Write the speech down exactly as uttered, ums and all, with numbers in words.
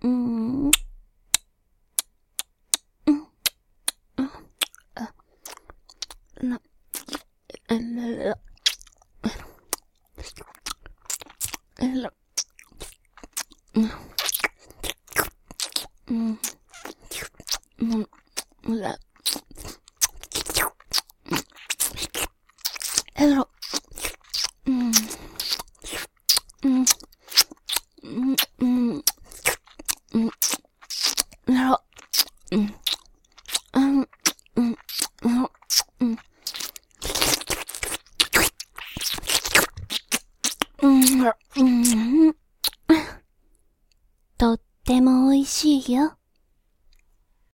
うん、うん、うん、あ、な、えら、えら、うん、うん、うん、うら、えら、うん、うん、うん、うん、うん、えら、うん、うん、うん、うん、うん、うん、とっても美味しいよ。